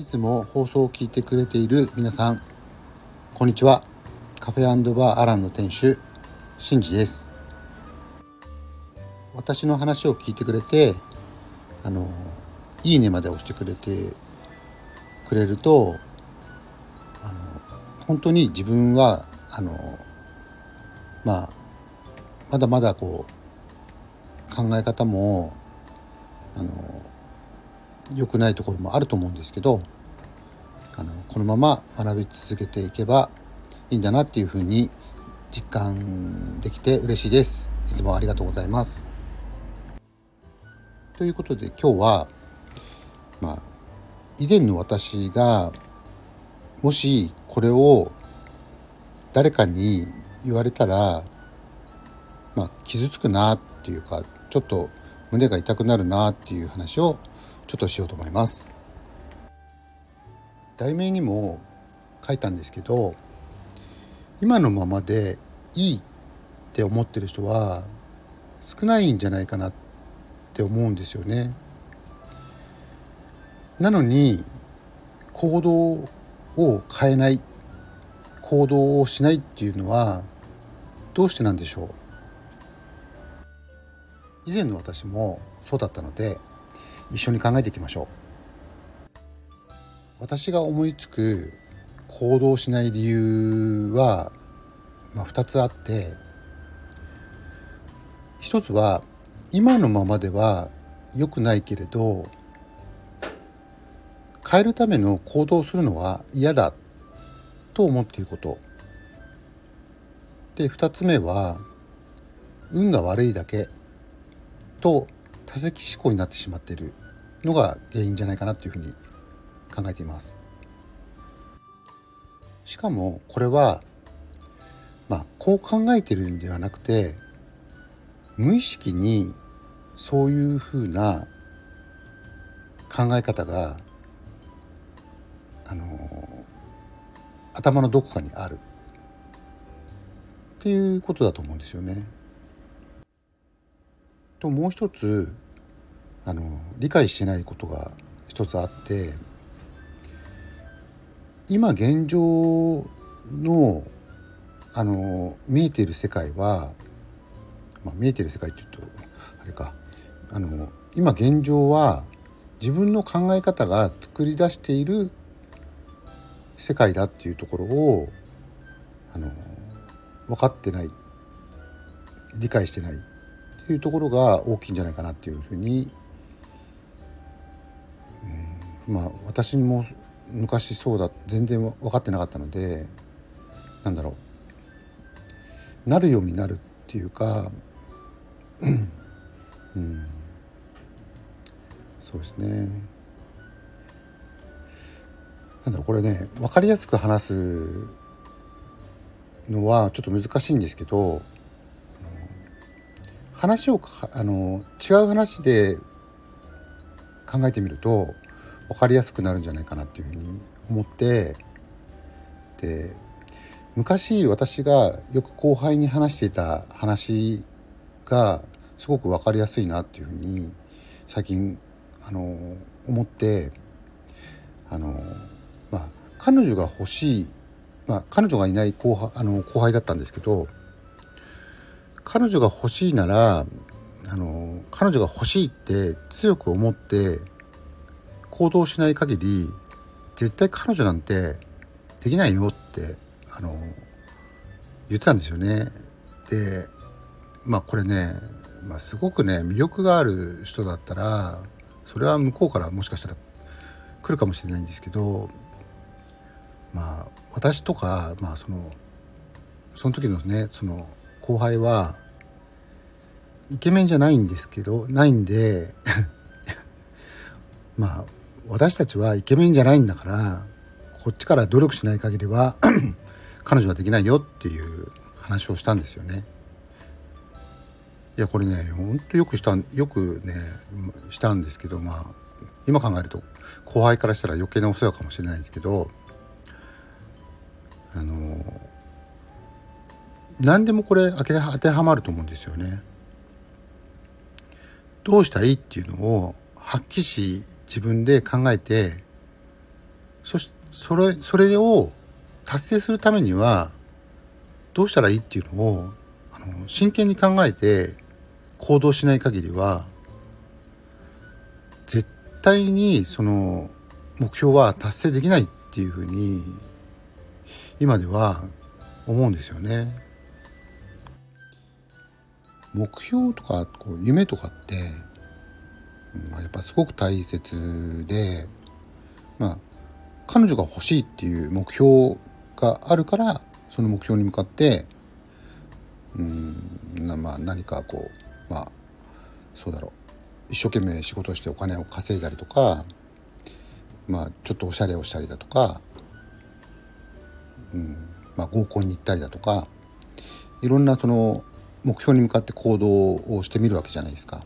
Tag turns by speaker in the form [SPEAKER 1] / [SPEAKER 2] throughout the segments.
[SPEAKER 1] つも放送を聞いてくれている皆さん、こんにちは。カフェ&バーアランの店主、シンジです。私の話を聞いてくれて、いいねまで押してくれると、本当に自分はまだまだ考え方も良くないところもあると思うんですけど、このまま学び続けていけばいいんだなっていうふうに実感できて嬉しいです。いつもありがとうございます。ということで今日は、以前の私がもしこれを誰かに言われたら、傷つくなっていうか、ちょっと胸が痛くなるなっていう話をちょっとしようと思います。題名にも書いたんですけど、今のままでいいって思ってる人は少ないんじゃないかなって思うんですよね。なのに行動を変えない、行動をしないっていうのはどうしてなんでしょう。以前の私もそうだったので、一緒に考えていきましょう。私が思いつく行動しない理由は、2つあって、一つは今のままでは良くないけれど変えるための行動をするのは嫌だと思っていることで、2つ目は運が悪いだけと多責思考になってしまっているのが原因じゃないかなというふうに考えています。しかもこれはこう考えているんではなくて、無意識にそういうふうな考え方が頭のどこかにあるっていうことだと思うんですよね。と、もう一つ理解してないことが一つあって、今現状の見えている世界は、見えている世界って言うとあれか、今現状は自分の考え方が作り出している世界だっていうところを分かってない、理解してないっていうところが大きいんじゃないかなっていうふうに、私も昔全然分かってなかったので、なるようになるっていうか、そうですね。これね、分かりやすく話すのはちょっと難しいんですけど、話を違う話で考えてみると分かりやすくなるんじゃないかなっていうふうに思って、で、昔私がよく後輩に話していた話がすごく分かりやすいなっていうふうに最近思って、彼女が欲しい、彼女がいない後輩だったんですけど、彼女が欲しいなら彼女が欲しいって強く思って行動しない限り絶対彼女なんてできないよって言ってたんですよね。で、これね、すごくね魅力がある人だったらそれは向こうからもしかしたら来るかもしれないんですけど、私とか、その時のねその後輩はイケメンじゃないんで私たちはイケメンじゃないんだから、こっちから努力しない限りは彼女はできないよっていう話をしたんですよね。いや、これねほんとよくしたんですけど、今考えると後輩からしたら余計なお世話かもしれないんですけど、何でもこれ当てはまると思うんですよね。どうしたいっていうのをはっきり自分で考えてそれを達成するためにはどうしたらいいっていうのを真剣に考えて行動しない限りは絶対にその目標は達成できないっていうふうに今では思うんですよね。目標とか夢とかって、やっぱすごく大切で、彼女が欲しいっていう目標があるからその目標に向かって何かそうだろう、一生懸命仕事をしてお金を稼いだりとか、ちょっとおしゃれをしたりだとか、合コンに行ったりだとか、いろんなその目標に向かって行動をしてみるわけじゃないですか。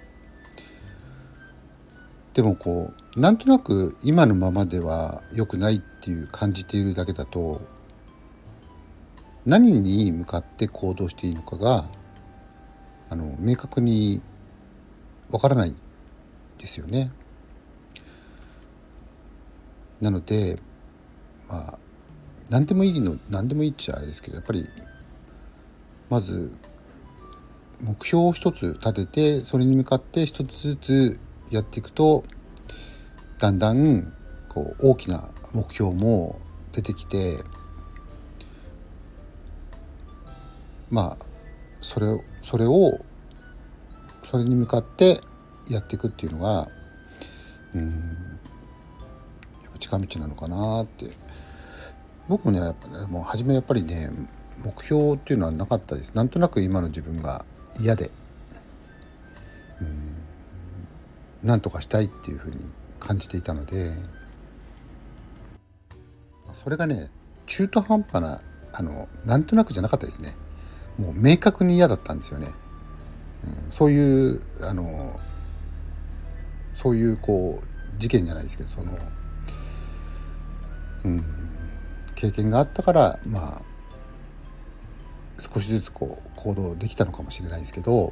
[SPEAKER 1] でもなんとなく今のままでは良くないっていう感じているだけだと、何に向かって行動していいのかが明確にわからないですよね。なので何でもいいっちゃあれですけど、やっぱりまず目標を一つ立てて、それに向かって一つずつやっていくと、だんだん大きな目標も出てきて、それに向かってやっていくっていうのがやっぱ近道なのかなって。僕もねもう初めやっぱりね目標っていうのはなかったです。なんとなく今の自分が嫌でなんとかしたいっていうふうに感じていたので、それがね中途半端ななんとなくじゃなかったですね。もう明確に嫌だったんですよね。そういう事件じゃないですけど、経験があったから少しずつ行動できたのかもしれないですけど、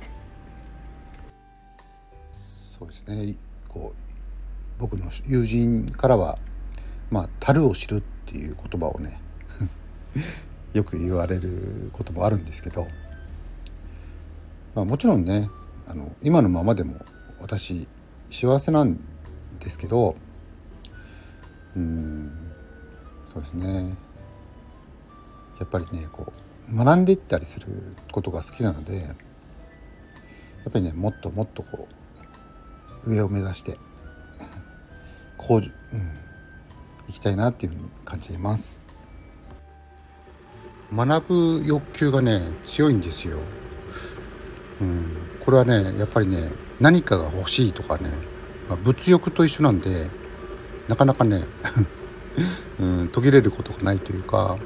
[SPEAKER 1] そうですね、僕の友人からは樽を知るっていう言葉をねよく言われることもあるんですけど、もちろんね今のままでも私幸せなんですけど、そうですね、やっぱりね学んでいったりすることが好きなので、やっぱりねもっともっと上を目指して行きたいなっていうふうに感じています。学ぶ欲求がね強いんですよ。これはねやっぱりね何かが欲しいとかね、物欲と一緒なんで、なかなかね途切れることがないというか、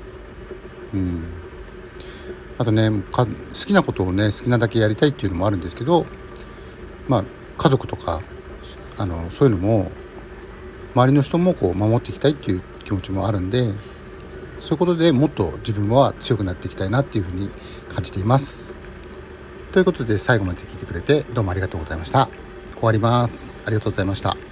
[SPEAKER 1] あとね好きなことをね好きなだけやりたいっていうのもあるんですけど、家族とかそういうのも周りの人も守っていきたいっていう気持ちもあるんで、そういうことでもっと自分は強くなっていきたいなっていうふうに感じています。ということで最後まで聞いてくれてどうもありがとうございました。終わります。ありがとうございました。